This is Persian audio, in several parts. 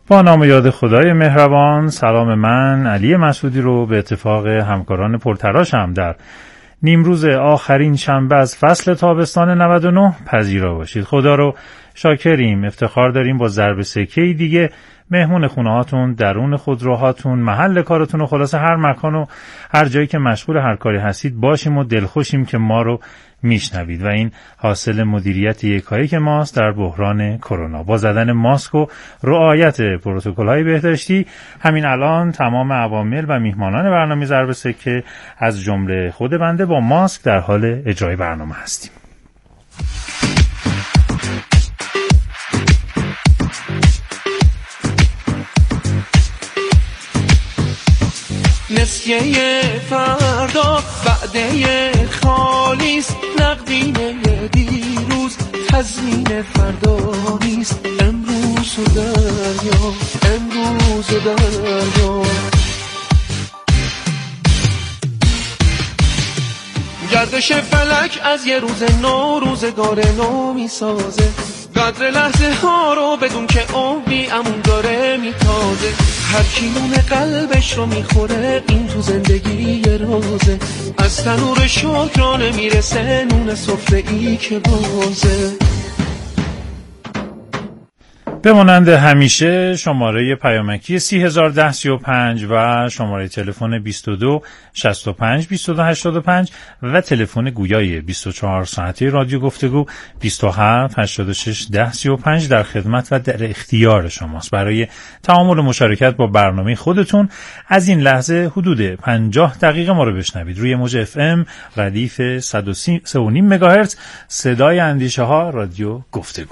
با نام و یاد خدای مهربان، سلام من علی مسعودی رو به اتفاق همکاران پرتلاشم در نیمروز آخرین شنبه از فصل تابستان 99 پذیرا باشید. خدا رو شاکریم، افتخار داریم با ضرب سکه‌ای دیگه مهمون خونه هاتون، درون خودروهاتون، محل کارتون و خلاصه هر مکان و هر جایی که مشغول هر کاری هستید باشیم و دلخوشیم که ما رو میشنوید و این حاصل مدیریت یکایی که ماست در بحران کرونا. با زدن ماسک و رعایت پروتکل‌های بهداشتی همین الان تمام عوامل و میهمانان برنامه ضرب سکه از جمله خود بنده با ماسک در حال اجرای برنامه هستیم. نسیه فردا بعده خالیست، نقدینه دیروز تزمین فردا نیست. امروز و دریا، امروز و دریا. گردش فلک از یه روز نو روزگار نو میسازه، قدر لحظه ها رو بدون که عمری امون داره میتازه. هر کی نون قلبش رو میخوره این تو زندگی یه روزه، از تنور شکرانه میرسه نون سفره ای که بازه. بمانند همیشه شماره پیامکی 301035 و شماره تلفن 22 65 22 85 و تلفن گویای 24 ساعته رادیو گفتگو 27 86 10 35 در خدمت و در اختیار شماست برای تعامل و مشارکت با برنامه خودتون. از این لحظه حدود 50 دقیقه ما رو بشنوید روی موج FM ردیف 103.5 مگاهرتز صدای اندیشه ها رادیو گفتگو.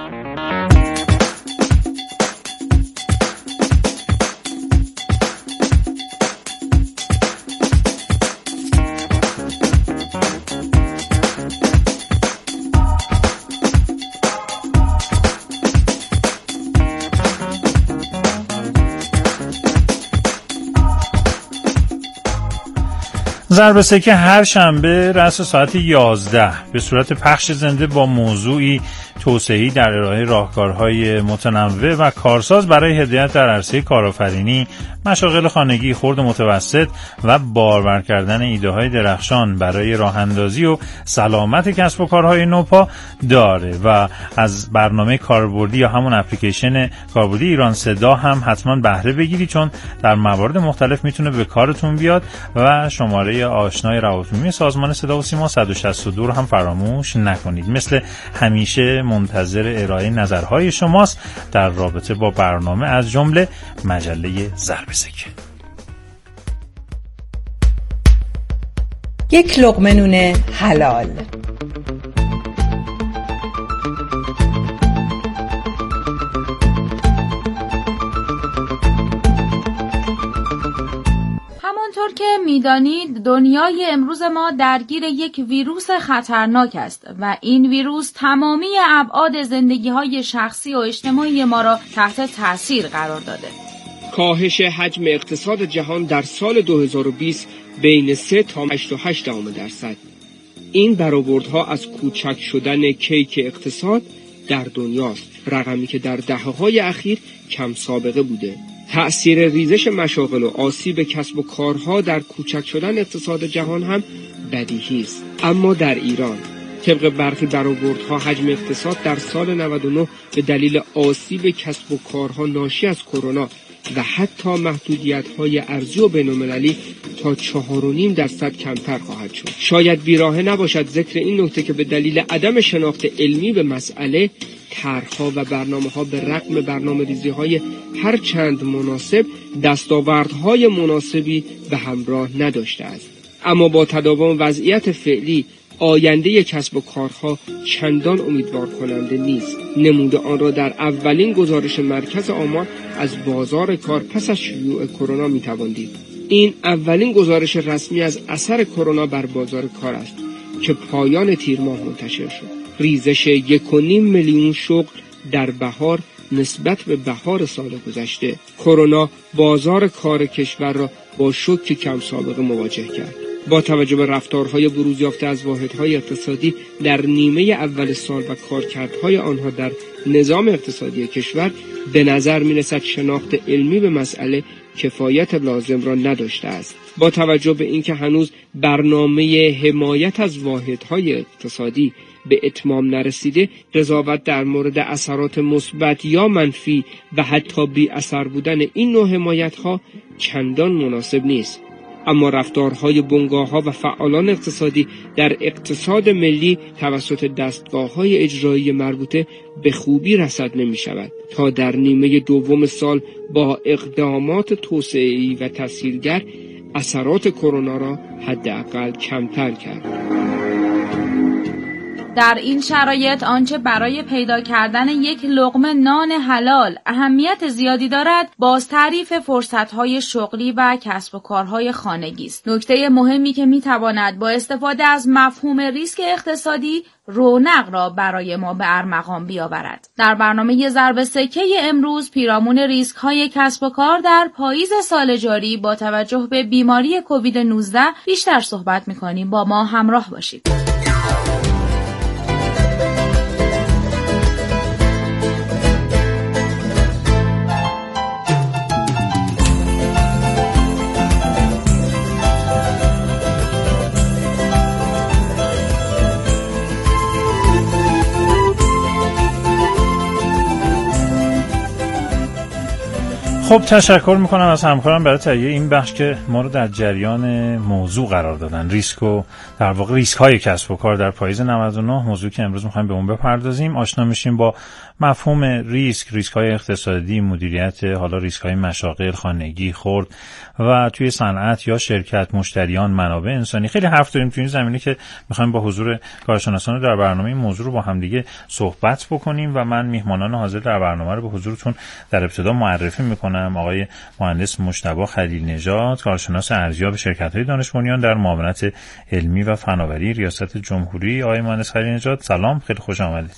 ضرب سکه هر شنبه رأس ساعت 11 به صورت پخش زنده با موضوعی توسعه‌ای در ارائه راهکارهای متنوع و کارساز برای هدایت در عرصه کارآفرینی، مشاغل خانگی خرد و متوسط و بارور کردن ایده‌های درخشان برای راه‌اندازی و سلامت کسب و کارهای نوپا داره و از برنامه کاربردی یا همون اپلیکیشن کاربردی ایران صدا هم حتما بهره بگیرید، چون در موارد مختلف میتونه به کارتون بیاد و شماره آشنای روابط سازمان صدا و سیما 162 رو هم فراموش نکنید. مثل همیشه منتظر ارائه نظرهای شماست در رابطه با برنامه، از جمله مجله ضرب سکه. یک لقمه نون حلال. همانطور که می‌دانید دنیای امروز ما درگیر یک ویروس خطرناک است و این ویروس تمامی ابعاد زندگی‌های شخصی و اجتماعی ما را تحت تاثیر قرار داده. کاهش حجم اقتصاد جهان در سال 2020 بین 3 تا 8.8%. این برآوردها از کوچک شدن کیک اقتصاد در دنیاست، رقمی که در دهه‌های اخیر کم سابقه بوده. تأثیر ریزش مشاغل و آسیب کسب و کارها در کوچک شدن اقتصاد جهان هم بدیهی است. اما در ایران طبق برخی برآوردها حجم اقتصاد در سال 99 به دلیل آسیب کسب و کارها ناشی از کرونا و حتی محدودیت‌های ارضی و بین‌المللی تا 4.5% کمتر خواهد شد. شاید بیراهه نباشد ذکر این نکته که به دلیل عدم شناخت علمی به مسئله، طرح‌ها و برنامه‌ها به رغم برنامه‌ریزی‌های هر چند مناسب دستاوردهای مناسبی به همراه نداشته است. اما با تداوم وضعیت فعلی آینده کسب و کارها چندان امیدوار کننده نیست. نمود آن را در اولین گزارش مرکز آمار از بازار کار پس از شیوع کرونا می‌توان دید. این اولین گزارش رسمی از اثر کرونا بر بازار کار است که پایان تیر ماه منتشر شد. ریزش 1.5 میلیون شغل در بهار نسبت به بهار سال گذشته. کرونا بازار کار کشور را با شوک کم سابقه مواجه کرد. با توجه به رفتارهای بروز یافته از واحدهای اقتصادی در نیمه اول سال و کارکردهای آنها در نظام اقتصادی کشور، به نظر می‌رسد شناخت علمی به مسئله کفایت لازم را نداشته است. با توجه به اینکه هنوز برنامه حمایت از واحدهای اقتصادی به اتمام نرسیده، قضاوت در مورد اثرات مثبت یا منفی و حتی بی اثر بودن این نوع حمایت‌ها چندان مناسب نیست. اما رفتارهای بنگاه‌ها و فعالان اقتصادی در اقتصاد ملی توسط دستگاه‌های اجرایی مربوطه به خوبی رصد نمی‌شود تا در نیمه دوم سال با اقدامات توسعه‌ای و تسهیلگر اثرات کرونا را حداقل کمتر کرد. در این شرایط آنچه برای پیدا کردن یک لقمه نان حلال اهمیت زیادی دارد، باز تعریف فرصت‌های شغلی و کسب و کارهای خانگی است. نکته مهمی که می‌تواند با استفاده از مفهوم ریسک اقتصادی رونق را برای ما به ارمغان بیاورد. در برنامه ضرب سکه امروز پیرامون ریسک‌های کسب و کار در پاییز سال جاری با توجه به بیماری کووید 19 بیشتر صحبت می‌کنیم. با ما همراه باشید. خب تشکر میکنم از همکارم برای تهیه این بخش که ما رو در جریان موضوع قرار دادن. ریسک و در واقع ریسک های کسب و کار در پاییز 99، موضوعی که امروز میخوایم به اون بپردازیم. آشنا میشیم با مفهوم ریسک های اقتصادی، مدیریت حالا ریسک های مشاغل، خانگی، خرد و توی صنعت یا شرکت، مشتریان، منابع انسانی. خیلی حرف داریم توی این زمینه که میخوایم با حضور کارشناسان در برنامه این موضوع رو با هم دیگه صحبت بکنیم و من میهمانان حاضر در برنامه رو به حضورتون در ابتدا معرفی میکنم. آقای مهندس مجتبی خلیل نژاد، کارشناس ارزیاب شرکت‌های دانش بنیان در معاونت علمی و فناوری ریاست جمهوری. آقای مهندس خلیل نژاد سلام، خیلی خوش آمدید.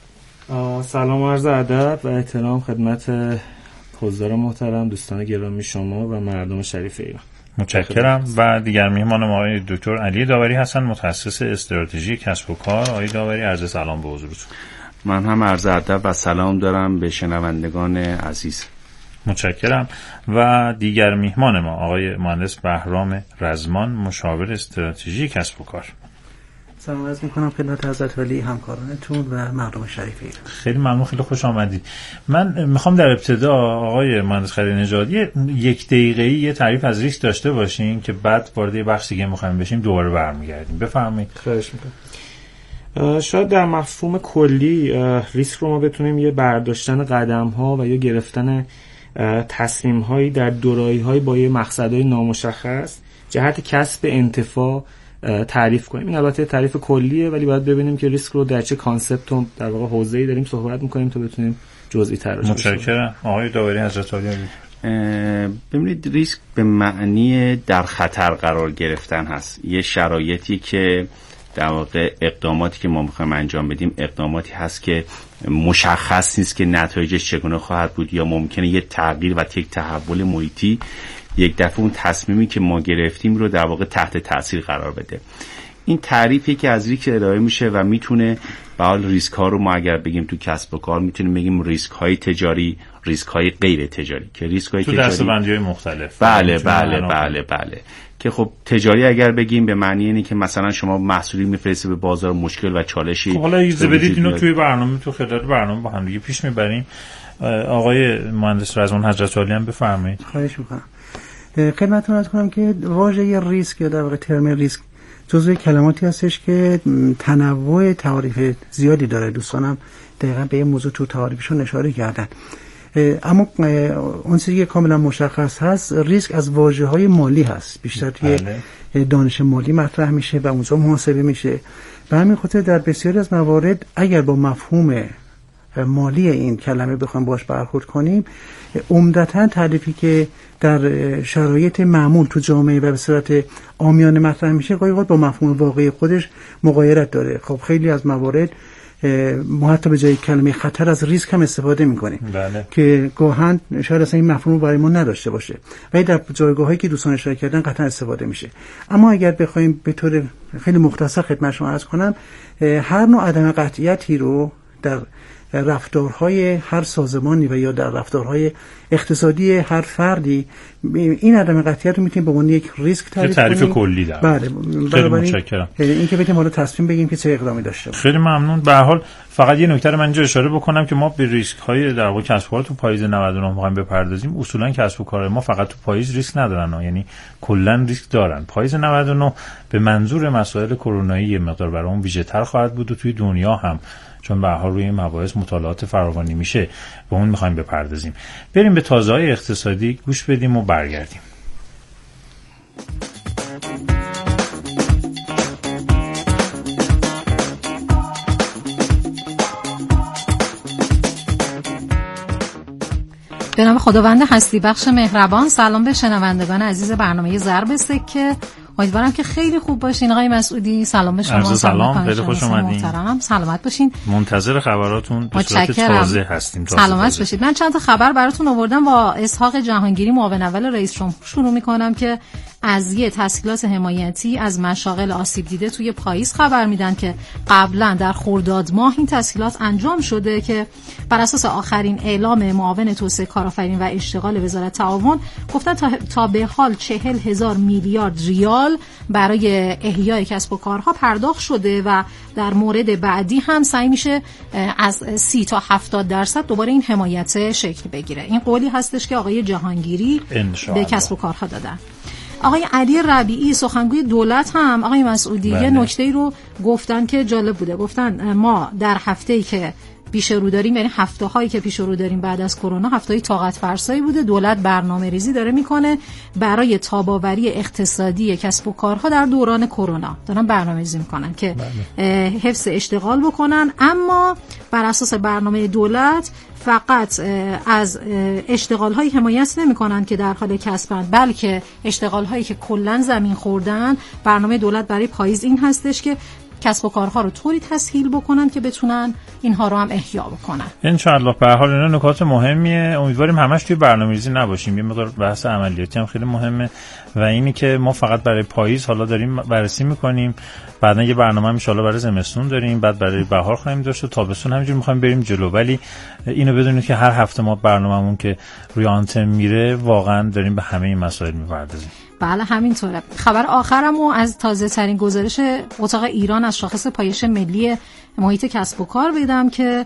سلام و عرض ادب و احترام خدمت حضار محترم، دوستان گرامی شما و مردم شریف ایران. متشکرم. و دیگر میهمانم آقای دکتر علی داوری هستند، متخصص استراتژی کسب و کار. آقای داوری عرض سلام به حضورتون. من هم عرض ادب و سلام دارم به شنوندگان عزیز. متشکرم. و دیگر میهمان ما آقای مهندس بهرام رزمان، مشاور استراتژی کسب و کار. سلام عرض می‌کنم خدمت حضرت علی، همکارانتون و مردم شریف ایران. خیلی ممنون، خیلی خوش آمدید. من میخوام در ابتدا آقای مهندس خلیل نژاد یک دقیقه‌ای یه تعریف از ریسک داشته باشین که بعد وارد یه بخش دیگه می‌خوایم بشیم، دوباره برمیگردیم. بفرمایید. خواهش می‌کنم. شاید در مفهوم کلی ریسک رو ما بتونیم یه برداشتن قدم‌ها و یا گرفتن تصمیم‌هایی در دورایی‌های با یه مقصدهای نامشخص جهت کسب انتفاع تعریف کنیم. این البته تعریف کلیه، ولی باید ببینیم که ریسک رو در چه کانسپت و در واقع حوزه‌ای داریم صحبت می‌کنیم تا بتونیم جزئی تر بشیم. متشکرم. آقای داوری حضرت عالی. ببینید، ریسک به معنی در خطر قرار گرفتن هست. یه شرایطی که در واقع اقداماتی که ما می‌خوایم انجام بدیم اقداماتی هست که مشخص نیست که نتایجش چگونه خواهد بود، یا ممکنه یه تغییر و یک تحول محیطی یک دفعه اون تصمیمی که ما گرفتیم رو در واقع تحت تاثیر قرار بده. این تعریفی که از ریسک ارائه میشه و میتونه به حال ریسک ها رو ما اگر بگیم تو کسب و کار میتونیم بگیم ریسک های تجاری، ریسک های غیر تجاری، که ریسک های تو تجاری دسته‌بندی‌های مختلف. بله که خب تجاری اگر بگیم به معنی اینه که مثلا شما محصولی میفرستی به بازار، مشکل و چالشی. خب حالا اجازه بدید اینو توی برنامه، تو خلال برنامه با هم دیگه پیش میبریم. آقای مهندس رزمان حضرت عالی هم بفرمایید. خواهش میکنم. خدمتتون عرض کنم که واژه ریسک یا در واقع ترم ریسک جزو کلماتی هستش که تنوع تعاریف زیادی داره. دوستانم دقیقاً به این موضوع تو تعاریفشون اشاره کردن. اما اون چیزی که کاملا مشخص هست، ریسک از واژه‌های مالی هست، بیشتر توی دانش مالی مطرح میشه و اونجا محاسبه میشه. به همین خاطر در بسیاری از موارد اگر با مفهوم مالی این کلمه بخوایم باش برخورد کنیم، عمدتاً تعریفی که در شرایط معمول تو جامعه و به صورت عامیانه مطرح میشه، گاهی اوقات با مفهوم واقعی خودش مغایرت داره. خب خیلی از موارد ما حتی به جای کلمه خطر از ریسک هم استفاده میکنیم بله. که گاهن شاید اصلا این مفهوم برای ما نداشته باشه، ولی در جایگاهایی که دوستان اشاره کردن قطعا استفاده میشه. اما اگر بخوایم به طور خیلی مختصر خدمت شما عرض کنم، هر نوع عدم قطعیتی رو در رفتارهای هر سازمانی و یا در رفتارهای اقتصادی هر فردی، این عدم قطعیت رو میتونیم به عنوان یک ریسک تعریف کنیم. کلی داره. بله. خیلی متشکرم. این که بتونیم حالا تصمیم بگیریم که چه اقدامی داشته باشیم. خیلی ممنون. به هر حال فقط یه نکته رو من اینجا اشاره بکنم که ما به ریسک های در واقع کسب و کار تو پاییز 99 می‌خوایم بپردازیم. اصولا کسب و کار ما فقط تو پاییز ریسک ندارن، یعنی کلا ریسک دارن. پاییز 99 به منظور مسائل کرونایی مقدار برامون ویژه‌تر خواهد بود و توی دنیا هم، چون به هر حال روی این مباحث مطالعات فراوانی میشه، به اون می‌خوایم بپردازیم. بریم به تازه‌های اقتصادی گوش بدیم و برگردیم. به نام خداوند هستی بخش مهربان. سلام به شنوندگان عزیز برنامه ضرب سکه. امیدوارم که خیلی خوب باشین. آقای مسعودی سلام به شما. سلام، خیلی خوش اومدین. محترم، سلامت باشین. منتظر خبراتون به صورت تازه هستیم. سلامت باشید. من چند تا خبر براتون آوردم. با اسحاق جهانگیری معاون اول رئیس جمهور شروع می‌کنم که از یه تسهیلات حمایتی از مشاغل آسیب دیده توی پاییز خبر میدن که قبلا در خرداد ماه این تسهیلات انجام شده که بر اساس آخرین اعلام معاون توسعه کارآفرینی و اشتغال وزارت تعاون گفتن تا به حال 40,000 میلیارد ریال برای احیای کسب و کارها پرداخت شده و در مورد بعدی هم سعی میشه از 30 تا 70% دوباره این حمایت شکل بگیره. این قولی هستش که آقای جهانگیری به کسب و کارها دادن. آقای علی ربیعی سخنگوی دولت هم آقای مسعودی یه نکته‌ای رو گفتن که جالب بوده. گفتن ما در هفته‌ای که پیش رو داریم، یعنی هفته‌هایی که پیش رو داریم بعد از کرونا، هفته‌های طاقت فرسایی بوده. دولت برنامه‌ریزی داره میکنه برای تاب‌آوری اقتصادی کسب و کارها در دوران کرونا. دارن برنامه‌ریزی میکنن که حفظ اشتغال بکنن، اما بر اساس برنامه دولت فقط از اشتغال‌های حمایت نمی‌کنن که در حال کسبند، بلکه اشتغال‌هایی که کلاً زمین خوردن. برنامه دولت برای پاییز این هستش که کسب و کارها رو طوری تسهیل بکنن که بتونن اینها رو هم احیا بکنن. ان شاء الله. به هر حال اینا نکات مهمیه. امیدواریم همش توی برنامه‌ریزی نباشیم. یه مقدار بحث عملیاتی هم خیلی مهمه و اینی که ما فقط برای پاییز حالا داریم بررسی می‌کنیم، بعدن یه برنامه ان شاء الله برای زمستون داریم، بعد برای بهار خواهیم داشت و تابستون همینجوری می‌خوایم بریم جلو. ولی اینو بدونید که هر هفته ما برنامه‌مون که روی آنتن میره واقعا داریم به همه این مسائل می‌پردازیم. بله همینطوره. خبر آخرمو از تازه ترین گزارش اتاق ایران از شاخص پایش ملی محیط کسب و کار بدم که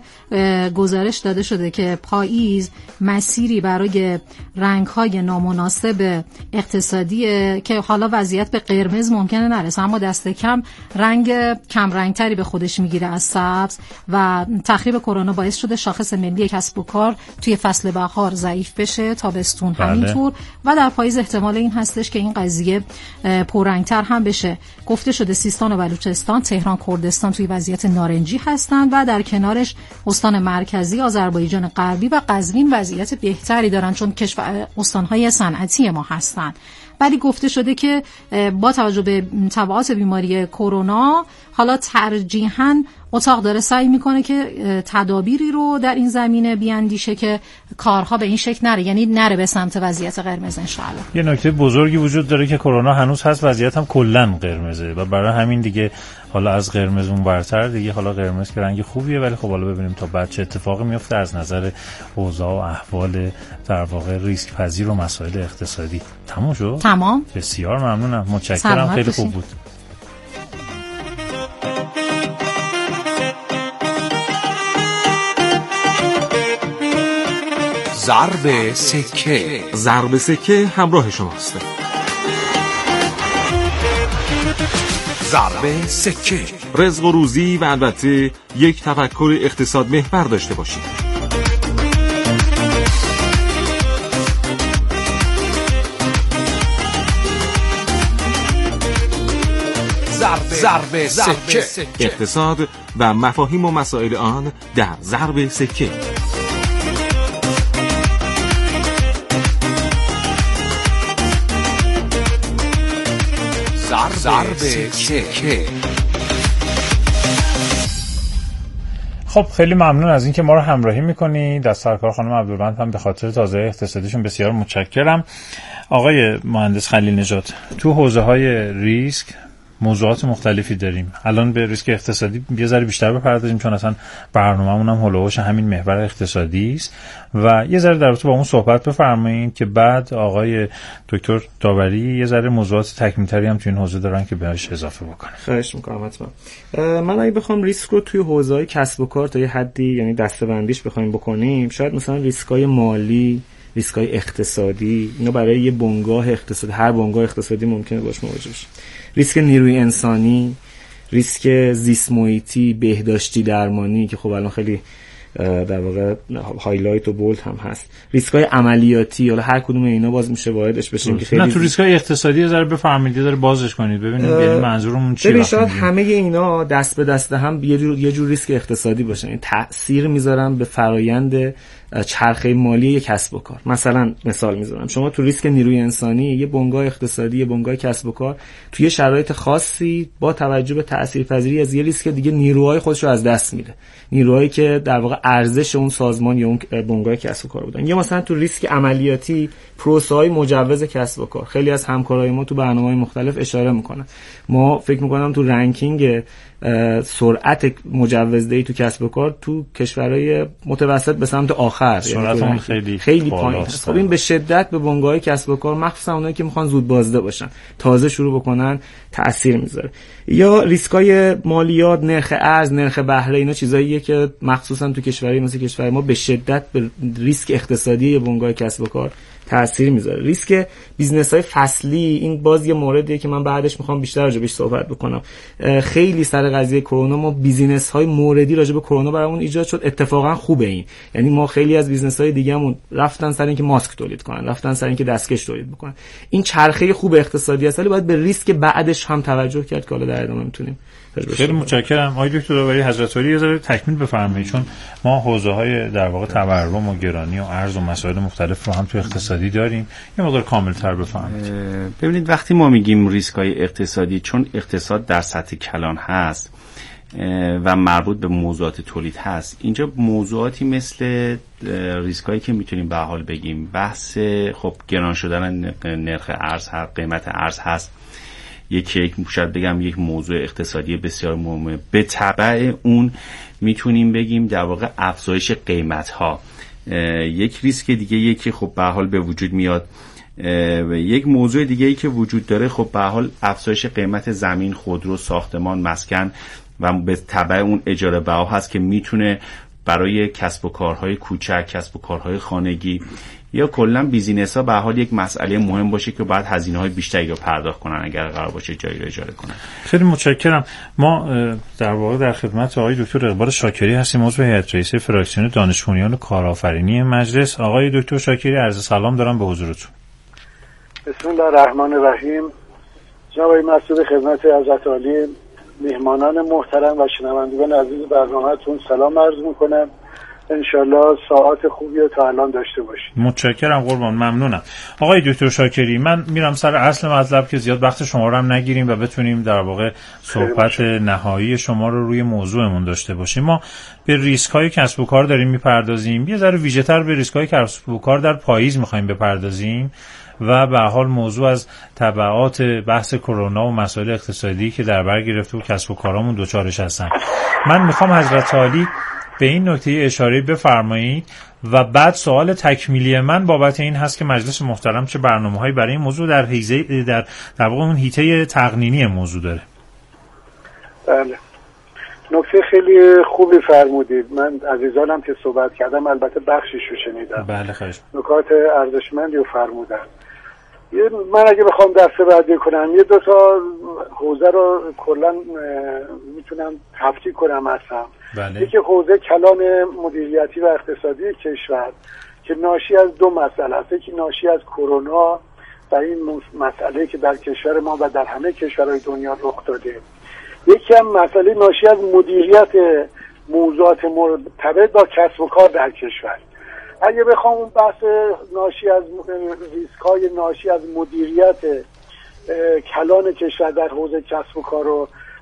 گزارش داده شده که پاییز مسیری برای رنگ‌های نامناسب اقتصادی که حالا وضعیت به قرمز ممکنه نرسه، اما دست کم رنگ کم رنگتری به خودش میگیره از سبز و تخریب کرونا باعث شده شاخص ملی کسب و کار توی فصل بهار ضعیف بشه، تابستون همینطور و در پاییز احتمال این هستش که این قضیه پررنگتر هم بشه. گفته شده سیستان و بلوچستان، تهران، کردستان توی وضعیت نارنجی هستند و در کنارش استان مرکزی، آذربایجان غربی و قزوین وضعیت بهتری دارن چون استان‌های صنعتی ما هستند. ولی گفته شده که با توجه به تبعات بیماری کرونا حالا ترجیحاً اتاق داره سعی میکنه که تدابیری رو در این زمینه بیاندیشه که کارها به این شکل نره، یعنی نره به سمت وضعیت قرمز ان شاء الله. یه نکته بزرگی وجود داره که کرونا هنوز هست، وضعیت هم کلا قرمزه و برای همین دیگه حالا از قرمز اون برتر دیگه، حالا قرمز که رنگ خوبیه ولی خب حالا ببینیم تا بعد چه اتفاقی میفته از نظر اوضاع و احوال در واقع ریسک پذیر و مسائل اقتصادی. تمام شد؟ تمام. بسیار ممنونم، متشکرم، خیلی خوب بود. ضرب سکه. ضرب سکه همراه شماست. ضرب سکه. رزق و روزی و البته یک تفکر اقتصاد محور داشته باشید. ضرب سکه. اقتصاد و مفاهیم و مسائل آن در ضرب سکه. ضرب سکه. خب خیلی ممنون از اینکه ما رو همراهی میکنید. از سرکار خانم عبدالبند هم به خاطر تازه اقتصادیشون بسیار متشکرم. آقای مهندس خلیل نژاد، تو حوزه‌های ریسک موضوعات مختلفی داریم. الان به ریسک اقتصادی یه ذره بیشتر بپردازیم چون اصلا برنامه‌مون هم هولوش همین محور اقتصادی است و یه ذره در رابطه با اون صحبت بفرمایید که بعد آقای دکتر داوری یه ذره موضوعات تکمیل‌تری هم تو این حوزه دارن که بهش اضافه بکنه. خواهش می‌کنم. حتما من اگه بخوام ریسک رو توی حوزه‌های کسب و کار تا یه حدی یعنی دسته‌بندیش بخوایم بکنیم، شاید مثلا ریسک‌های مالی، ریسک‌های اقتصادی، اینا برای یه بنگاه اقتصادی، هر بنگاه اقتصادی ممکنه باش مواجه بشه. ریسک نیروی انسانی، ریسک زیست محیطی، بهداشتی درمانی که خب الان خیلی در واقع هایلایت و بولد هم هست. ریسک‌های عملیاتی، حالا هر کدوم اینا باز میشه واردش بشیم که خیلی نه تو ریسک‌های اقتصادی یه ذره بفهمید، یه ذره بازش کنید ببینیم یعنی منظورمون چیه. ببین شاید همه اینا دست به دست هم یه جور ریسک اقتصادی باشن، این تأثیر میذارن به فرایند چرخه مالی یک کسب و کار. مثلا مثال میذارم، شما تو ریسک نیروی انسانی یه بنگاه اقتصادی، یه بنگاه کسب و کار توی شرایط خاصی با توجه به تاثیرپذیری از یه ریسک دیگه نیروهای خودش رو از دست میده، نیروهایی که در واقع ارزش اون سازمان یا اون بنگاه کسب و کار بودن. یا مثلا تو ریسک عملیاتی پروسه‌های مجوز کسب و کار، خیلی از همکارای ما تو برنامه‌های مختلف اشاره میکنن. ما فکر میکنم تو رنکینگ سرعت مجوزدهی تو کسب و کار تو کشورهای متوسط به سمت آخر، سرعتمون خیلی پایین است. خب این به شدت به بنگاه‌های کسب و کار، مخصوصا اونایی که میخوان زود بازده باشن، تازه شروع بکنن، تأثیر میذاره. یا ریسکای مالیات، نرخ ارز، نرخ بهره، اینا چیزاییه که مخصوصا تو کشورهای مثل کشور ما به شدت به ریسک اقتصادی بنگاه کسب و کار تأثیر میذاره. ریسک بیزنس‌های فصلی، این باز یه موردیه که من بعدش میخوام بیشتر راجع بهش صحبت بکنم. خیلی سر قضیه کرونا ما بیزینس‌های موردی راجع به کرونا برامون ایجاد شد. اتفاقا خوبه این، یعنی ما خیلی از بیزنس‌های دیگه‌مون رفتن سر اینکه ماسک تولید کنن، رفتن سر اینکه دستکش تولید بکنن. این چرخه خوب اقتصادی است، ولی باید به ریسک بعدش هم توجه کرد که حالا در ادامه میتونیم. خیلی متشکرم. آقای دکتر داوری حضرت عالی یه ذره تکمیل بفرمایید، چون ما حوزه‌های در واقع تورم و گرانی و ارز و مسائل مختلف رو هم تو اقتصادی داریم، یه مقدار کامل‌تر بفرمایید. ببینید وقتی ما میگیم ریسک‌های اقتصادی، چون اقتصاد در سطح کلان هست و مربوط به موضوعات تولید هست، اینجا موضوعاتی مثل ریسکایی که میتونیم به حال بگیم بحث خب گران شدن نرخ ارز، قیمت ارز هست، یک شاید بگم یک موضوع اقتصادی بسیار مهمه. به تبع اون میتونیم بگیم در واقع افزایش قیمت ها یک ریسک دیگه یکی خب به حال به وجود میاد. یک موضوع دیگه ای که وجود داره خب به حال افزایش قیمت زمین، خودرو، ساختمان، مسکن و به تبع اون اجاره بها هست که میتونه برای کسب و کارهای کوچک، کسب و کارهای خانگی یا کلا بیزینس ها به حال یک مسئله مهم باشه که باید هزینه‌های بیشتری رو پرداخت کنن اگر قرار باشه جایی رو اجاره کنن. خیلی متشکرم. ما در واقع در خدمت آقای دکتر اقبال شاکری هستیم، عضو هیئت رئیسه فراکسیون دانش بنیان کارآفرینی مجلس. آقای دکتر شاکری عرض سلام دارم به حضورتون. بسم الله الرحمن الرحیم. جناب مسئول خدمت حضرت عالی، مهمانان محترم و شنوندگان عزیز برنامه‌تون سلام عرض می‌کنم. انشالله ساعت خوبی رو تا الان داشته باشید. متشکرم قربان، ممنونم. آقای دکتر شاکری، من میرم سر اصل مطلب که زیاد وقت شما رو هم نگیریم و بتونیم در واقع صحبت نهایی شما رو روی موضوعمون داشته باشیم. ما به ریسک‌های کسب و کار داریم میپردازیم، یه ذره ویژه‌تر به ریسک‌های کسب و کار در پاییز می‌خوایم بپردازیم و به حال موضوع از تبعات بحث کرونا و مسائل اقتصادی که در بر گرفته و کسب و کارامون دوچارش هستن. من میخوام حضرت عالی به این نکته اشاره بفرمایید و بعد سوال تکمیلی من بابت این هست که مجلس محترم چه برنامه‌هایی برای این موضوع در حیزه در واقع اون حیطه تقنینی موضوع داره. بله، نکته خیلی خوبی فرمودید. من عزیزانم که صحبت کردم البته بخشیش رو شنیدم. بله خواهش. نکات ارزشمندی رو فرمودن. من اگه بخوام دسته‌بندی کنم یه دو تا حوزه رو کلا میتونم تفکیک کنم اصلا. بله. یکی حوزه کلان مدیریتی و اقتصادی کشور که ناشی از دو مسئله است. یکی ناشی از کرونا و این مسئله که در کشور ما و در همه کشورهای دنیا رخ داده. یکی هم مسئله ناشی از مدیریت موضوعات مرتبط با کسب و کار در کشور. اگه بخوام اون بحث ناشی از ریسک‌های ناشی از مدیریت کلان کشور در حوزه کسب و کار رو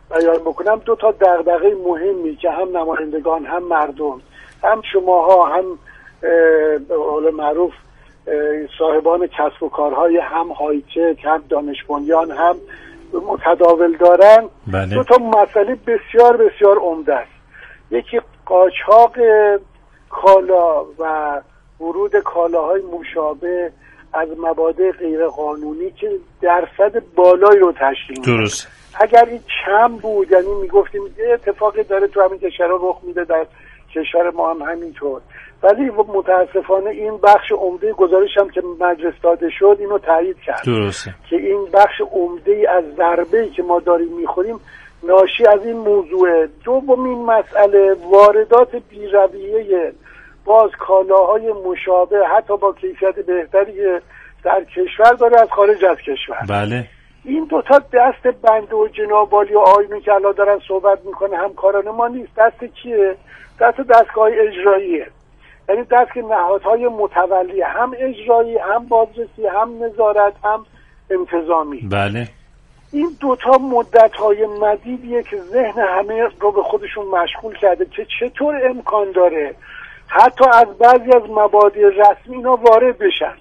بیان بکنم، 2 تا دغدغه مهمی که هم نمایندگان هم مردم هم شماها هم به قول معروف صاحبان کسب و کارهای هم هایتک هم دانش بنیان هم متداول دارن، بله. 2 تا مسئله بسیار بسیار عمده است. یکی قاچاق کالا و ورود کالاهای مشابه از مبادئ غیر قانونی که درصد بالایی رو تشکیل میده. درست. اگر این کم بود، یعنی میگفتیم یه اتفاقی داره تو همین کشورها رخ میده، در کشور ما هم همینطور، ولی متاسفانه این بخش عمده گزارش هم که مجلس داده شد اینو تایید کرد. درسته. که این بخش عمده از ضربه‌ای که ما داریم میخوریم ناشی از این موضوع. دومین مسئله واردات بی‌رویه باز کالاهای مشابه حتی با کیفیت بهتری در کشور داره از خارج از کشور. بله. این 2 تا دست بنده و جنابالی و آیینی که الان دارن صحبت میکنه همکاران ما نیست. دست کیه؟ دست دستگاه اجراییه، یعنی دست نهادهای متولی، هم اجرایی هم بازرسی هم نظارت هم انتظامی. بله. این 2 تا مدت‌های مدیدیه که ذهن همه رو به خودشون مشغول کرده که چطور امکان داره حتی از بعضی از مبادئ رسمی اینا وارد بشن.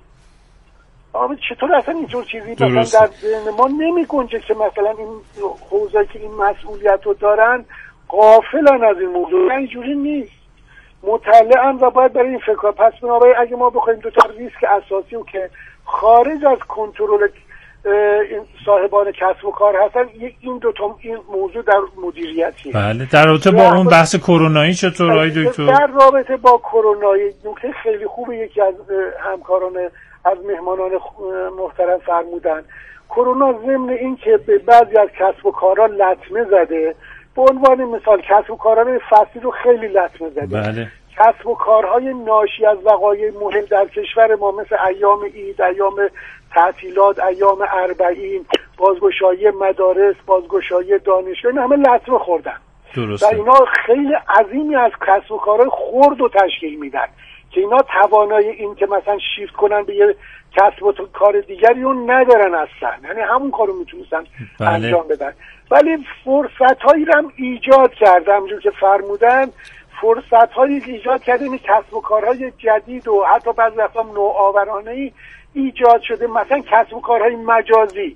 چطور اصلا اینطور چیزی مثلا در ذهن ما نمی گنجه که مثلا این حوزه‌ای که این مسئولیت رو دارن غافلن از این موضوع. اینجوری نیست، مطلعن و باید برای این فکر. پس بنابراین اگه ما بخوایم 2 تا ریسک اساسی رو که خارج از کنترل صاحبان کسب و کار هستن، این 2 تا این موضوع در مدیریتیه. بله. در رابطه با اون بحث کرونایی چطور آقای دکتر؟ در رابطه با کرونایی نکته خیلی خوبه یکی از همکاران از مهمانان محترم فرمودن. کرونا ضمن این که به بعضی از کسب و کارها لطمه زده، به عنوان مثال کسب و کاران فصلی رو خیلی لطمه زده. بله. کسب و کارهای ناشی از وقایع مهم در کشور ما مثل ایام عید، ایام تعطیلات، ایام اربعین، بازگشایی مدارس، بازگشایی دانشگاه، این همه لطمه خوردن. درسته. و اینا خیلی عظیمی از کسب و کارهای خرد رو تشکیل میدن که اینا توانایی این که مثلا شیفت کنن به یه کسب و کار دیگری اون ندارن اصلا، یعنی همون کارو میتونستن انجام بدن. ولی فرصت‌هایی رو هم ایجاد کرده، همونجور که فرمودن فرصت‌هایی ایجاد کرده، این کسب و کارهای جدید و حتی بعضی وقتا نوآورانه‌ای ایجاد شده، مثلا کسب و کارهای مجازی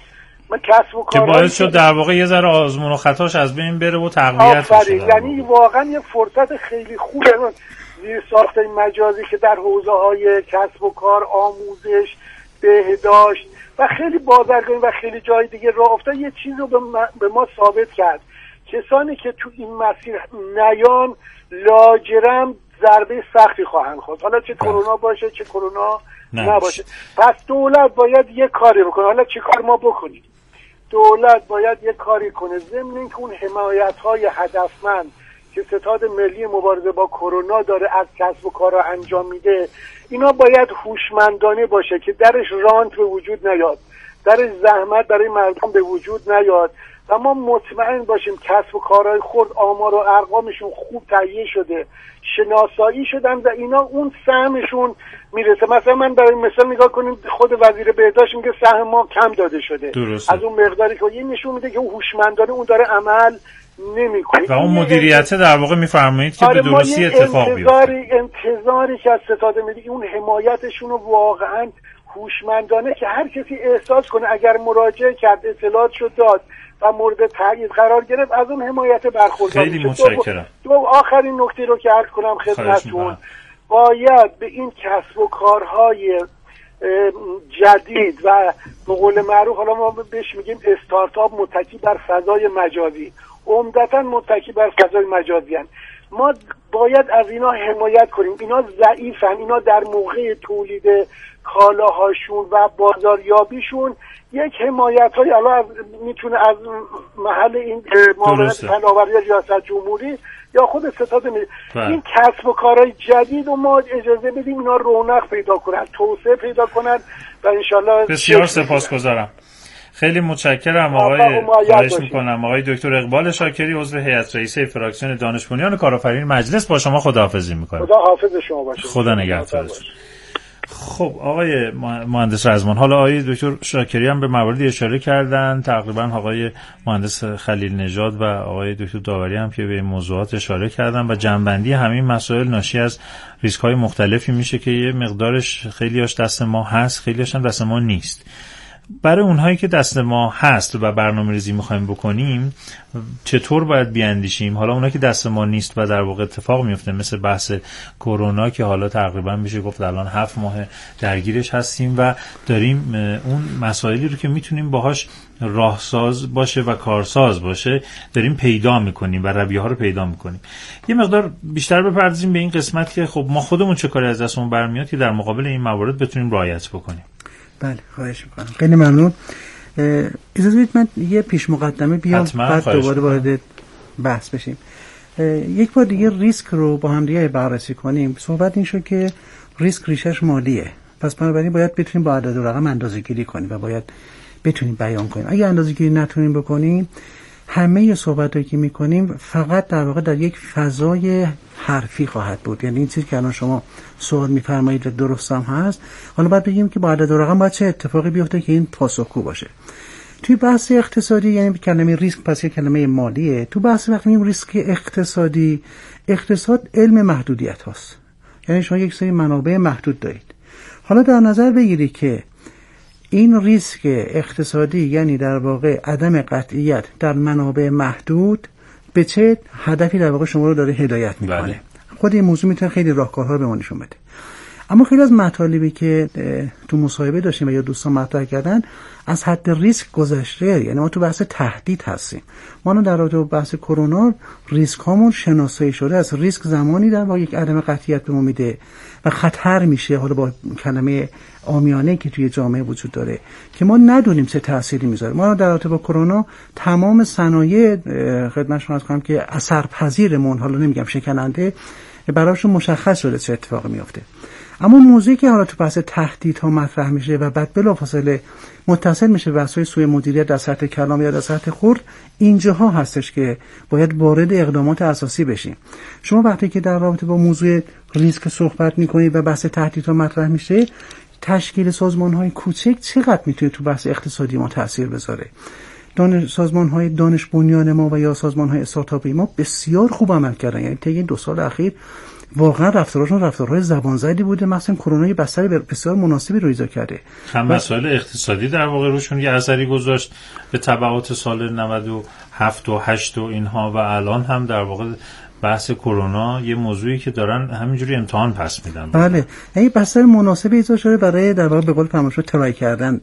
که باعث شد در واقع یه ذره آزمون و خطاش از بین بره و تقویت بشه. یعنی واقعا یه فرصت خیلی خوبه زیر ساخت مجازی که در حوزه‌های کسب و کار، آموزش، بهداشت و خیلی بازرگانی و خیلی جای دیگه راه افتاد. یه چیز رو به ما ثابت کرد، کسانی که تو این مسیر نیان لاجرم ضربه سختی خواهند خورد، حالا چه کرونا باشه چه کرونا نباشه. پس دولت باید یه کاری بکنه. حالا چه کار ما بکنیم؟ دولت باید یه کاری کنه ضمن اینکه اون حمایت‌های هدفمند که ستاد ملی مبارزه با کرونا داره از کسب و کارا انجام میده، اینا باید هوشمندانه باشه که درش رانت به وجود نیاد، درش زحمت برای مردم به وجود نیاد و ما مطمئن باشیم کسب و کارهای خرد آمار و ارقامشون خوب تهیه شده، شناسایی شدن و اینا اون سهمشون میرسه. مثلا من برای مثال نگاه کنیم، خود وزیر بهداشت میگه سهم ما کم داده شده. درسته. از اون مقداری که این نشون میده که اون هوشمندانه اون داره عمل نمیکنه و اون مدیریت در واقع میفرمایید که به درستی اتفاق بیفته. انتظاری که از ستاد ملی اون حمایتشون رو واقعا هوشمندانه که هر کسی احساس کنه اگر مراجعه کرد اطلاعات شد داد و مورد تایید قرار گرفت از اون حمایت برخوردار. خیلی متشکرم. آخرین نکته رو که عرض کنم خدمتتون، باید به این کسب و کارهای جدید و به قول معروف حالا ما بهش میگیم استارتاپ متکی بر فضای مجازی، عمدتاً متکی بر فضای مجازی هستند. ما باید از اینا حمایت کنیم. اینا ضعیفن، اینا در موقع تولید کالاهاشون و بازاریابیشون یک حمایت‌های الان میتونه از محل این معاونت فناوری ریاست جمهوری یا خود ستاد ملی این کسب و کارهای جدید و ما اجازه بدیم اینا رونق پیدا کنن، توسعه پیدا کنن و انشالله. بسیار سپاسگزارم. خیلی متشکرم آقای، خواهش میکنم آقای دکتر اقبال شاکری، عضو هیئت رئیسه فراکسیون دانش بنیان کارآفرین مجلس، با شما خداحافظی میکنم. خدا حافظ شما باشه. خدا نگهدارتون. خب آقای مهندس رزمان، حالا آقای دکتر شاکری هم به مواردی اشاره کردن، تقریبا آقای مهندس خلیل نژاد و آقای دکتر داوری هم که به موضوعات اشاره کردن و جنبندی همین مسائل ناشی از ریسک‌های مختلفی میشه که یه مقدارش خیلیاش دست ما هست، خیلیاش هم دست ما نیست. برای اونهایی که دست ما هست و برنامه‌ریزی می‌خوایم بکنیم چطور باید بیاندیشیم؟ حالا اونایی که دست ما نیست و در واقع اتفاق میفته، مثل بحث کرونا که حالا تقریبا میشه گفت الان 7 ماه درگیرش هستیم و داریم اون مسائلی رو که میتونیم باهاش راهساز باشه و کارساز باشه داریم پیدا میکنیم و رویه‌ها رو پیدا میکنیم. یه مقدار بیشتر بپردازیم به این قسمت که خب ما خودمون چه کاری از دستمون برمیاد که در مقابل این موارد بتونیم رعایت بکنیم. بله، خواهش میکنم. خیلی ممنون. اجازه بدید من یه پیش مقدمه بیام بعد دوباره وارد بحث بشیم. یک بار دیگه ریسک رو با هم دیگه بررسی کنیم. صحبت این شد که ریسک ریشش مالیه، پس بنابراین باید بتونیم با عدد و رقم اندازه‌گیری کنیم و باید بتونیم بیان کنیم. اگه اندازه‌گیری نتونیم بکنیم، همه صحبتایی که میکنیم فقط در واقع در یک فضای حرفی خواهد بود. یعنی این چیزی که الان شما سوال میفرمایید و درست هم هست، حالا باید بگیم که با عدد و رقم باید چه اتفاقی بیفته که این پاسخگو باشه. توی بحث اقتصادی، یعنی کلمه ریسک پس یک کلمه مالیه. تو بحث وقتی میگیم ریسک اقتصادی، اقتصاد علم محدودیت هاست. یعنی شما یک سری منابع محدود دارید. حالا در نظر بگیرید که این ریسک اقتصادی یعنی در واقع عدم قطعیت در منابع محدود به چه هدفی در واقع شما رو داره هدایت میکنه. بله. خود این موضوع میتونه خیلی راهکارها رو به ما نشون بده. اما خیلی از مطالبی که تو مصاحبه داشتیم و یا دوستان مطرح کردن از حد ریسک گذشته، یعنی ما تو بحث تهدید هستیم. ما در رابطه با بحث کرونا ریسک هامون شناسایی شده از ریسک زمانی در واقع یک عدم قطعیت به ما میده و خطر میشه، حالا با کلمه عامیانه که توی جامعه وجود داره، که ما ندونیم چه تأثیری میذاره. ما در رابطه با کرونا تمام صنایع خدمت شما عرض کنم که اثرپذیرمون، حالا نمیگم شکننده، براشون مشخص شده چه اتفاقی میفته. اما موضوعی که حالا تو بحث تهدیدها مطرح میشه و بعد بلافاصله متصل میشه به بحث‌های سوء مدیریت در سطح کلام یا در سطح خرد، اینجاها هستش که باید وارد اقدامات اساسی بشیم. شما وقتی که در رابطه با موضوع ریسک صحبت میکنید و بحث تهدیدها مطرح میشه، تشکیل سازمان‌های کوچک چقدر میتونه تو بحث اقتصادی ما تاثیر بذاره؟ سازمان‌های دانش بنیان ما و یا سازمان‌های استارتاپی ما بسیار خوب عمل کردن. یعنی طی این 2 سال اخیر واقعا رفتارشون رفتارهای زبانزدی بوده. مثلا کرونا یه بستر بسیار مناسبی رو ایجاد کرده. هم مسائل اقتصادی در واقع روشون یه اثری گذاشت به تبعات سال 97 و 8 و اینها، و الان هم در واقع بحث کرونا یه موضوعی که دارن همینجوری امتحان پس میدن. بله، یعنی بستر مناسبی ایجاد شده برای در واقع به قول فرمایشات ترای کردن،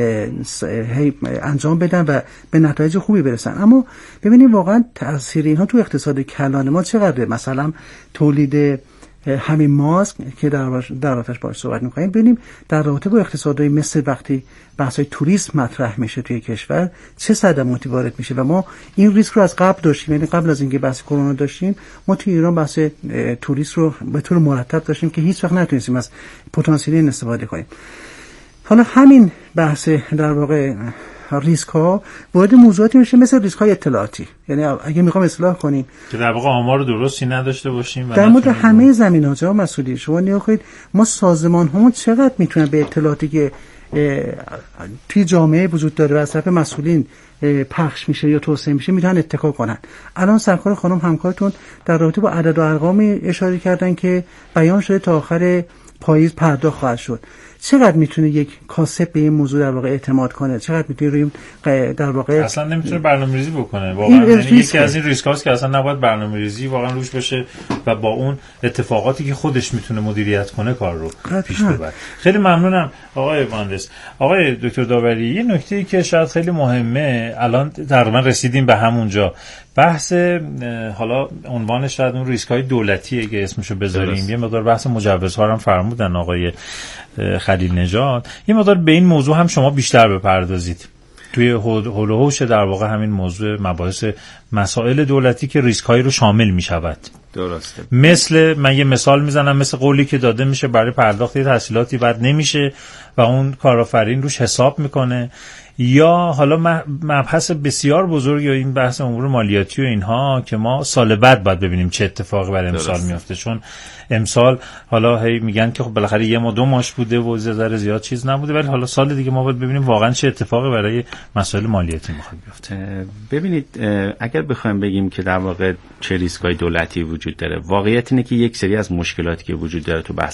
انجام بدن و به نتایج خوبی برسن. اما ببینید واقعا تاثیر اینها تو اقتصاد کلان ما چقدره. مثلا تولید همین ماسک که در آتش باش صحبت می‌کنیم، ببینیم در رابطه با اقتصادهای مثل وقتی بحث‌های توریسم مطرح میشه توی کشور چه صدماتی وارد میشه. و ما این ریسک رو از قبل داشتیم، یعنی قبل از اینکه بحث کرونا داشتیم، ما توی ایران بحث توریسم رو به طور مرتب داشتیم که هیچ وقت نتونستیم از پتانسیل این استفاده کنیم. حالا همین بحث در واقع ریسک ها وارد موضوعاتی میشه مثل ریسک های اطلاعاتی. یعنی اگه میخوام اصلاح کنیم که در واقع آمار درستی نداشته باشیم در مورد همه زمینه‌ها جا مسئولی شما نگاه کنید ما سازمان همون چقدر میتونن به اطلاعاتی که توی جامعه وجود داره و از طرف مسئولین پخش میشه یا توسعه میشه میتونن اتکا کنن. الان سرکار خانم همکارتون در رابطه با عدد و ارقامی اشاره کردن که بیان شده تا آخر پاییز پرداخت خواهد شد. چقدر میتونه یک کاسب به این موضوع در واقع اعتماد کنه؟ چقدر میتونه روی در واقع اصلا نمیتونه برنامه‌ریزی بکنه واقعا؟ یکی از این ریسک‌هاست که اصلا نباید برنامه‌ریزی واقعا روش بشه و با اون اتفاقاتی که خودش میتونه مدیریت کنه کار رو پیش ببره. خیلی ممنونم آقای مهندس. آقای دکتر داوری، یه نکته‌ای که شاید خیلی مهمه، الان تقریبا رسیدیم به همونجا، بحث حالا عنوانش شاید اون ریسک‌های دولتیه که اسمشو بذاریم. یه مقدار بحث مجوزها هم فرمودن آقای خلیل نژاد. یه مقدار به این موضوع هم شما بیشتر بپردازید توی حول و حوش در واقع همین موضوع مباحث مسائل دولتی که ریسک‌هایی رو شامل می‌شود. درسته. مثل من یه مثال میزنم، مثل قولی که داده میشه برای پرداخت تحصیلاتی بعد نمیشه و اون کارآفرین روش حساب میکنه، یا حالا مبحث بسیار بزرگ یا این بحث امور مالیاتی و اینها که ما سال بعد باید ببینیم چه اتفاقی برای امسال میفته، چون امسال حالا هی میگن که خب بالاخره یه ما 2 ماش بوده و ذره زیاد چیز نبوده، ولی حالا سال دیگه ما باید ببینیم واقعا چه اتفاقی برای مسائل مالیاتی میخواد بیفته. ببینید اگر بخوایم بگیم که در واقع چه ریسک‌های دولتی وجود داره، واقعیت اینه که یک سری از مشکلاتی که وجود داره تو بحث